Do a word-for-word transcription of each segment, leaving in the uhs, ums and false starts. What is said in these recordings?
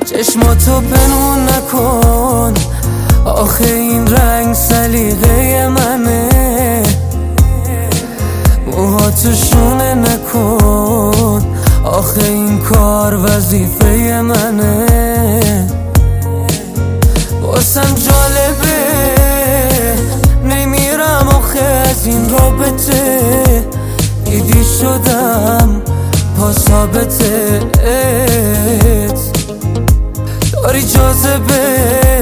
چشماتو پنهون نکن، آخه این رنگ سلیقه منه. موهاتو شونه نکن، آخه این کار وظیفه منه. واسم جالبه نمیرم آخه از این رابطه، دیدی شدم پا ثابتت. داری جاذبه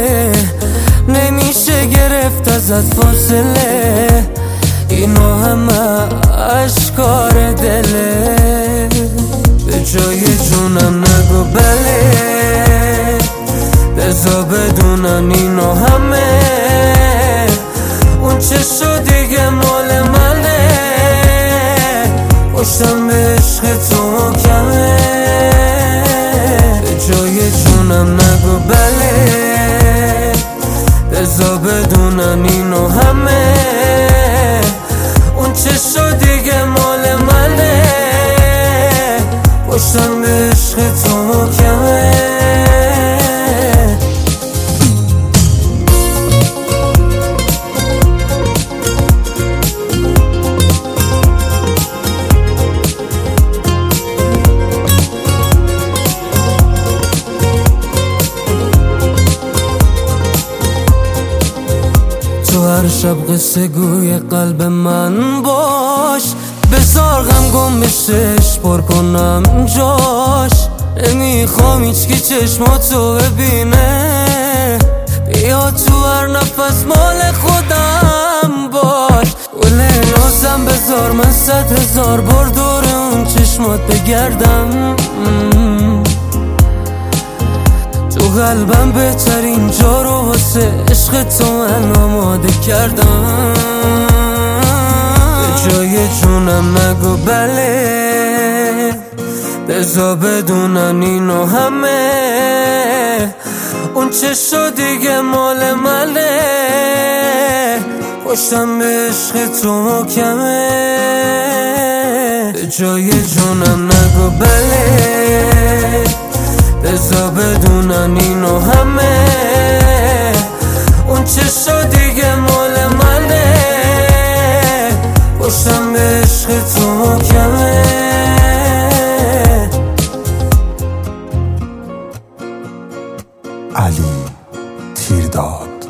نمیشه گرفت ازت فاصله، اینا همه اشکار دله. به جای جونم نگو بله، بذار بدونن اینا همه اون چه شد دیگه مال منه. پشتم به عشق تو کمه، به جای جونم نگو بله، بذار بدونن اینو همه اون چه شد دیگه مال منه. پشتم به عشق تو کمه. تو هر شب قصه گوی قلب من باش، بذار غم گم بشش پر کنم جاش. نمیخوام هیچکی چشماتو ببینه، بیا تو هر نفس مال خودم باش. گله نازم بذار من صد هزار بار دور اون چشمات بگردم. تو قلبم بهترین جا رو واسه عشق تو من آماده کردم. به جای جونم نگو بله، بذار بدونن اینو همه اون چه شد دیگه مال منه. پشتم به عشق تو محکمه، به جای جونم نگو بله، بذار بدونن اینو همه اون چه شد دیگه مال منه. پشتم به عشق تو محکمه. علی تیرداد.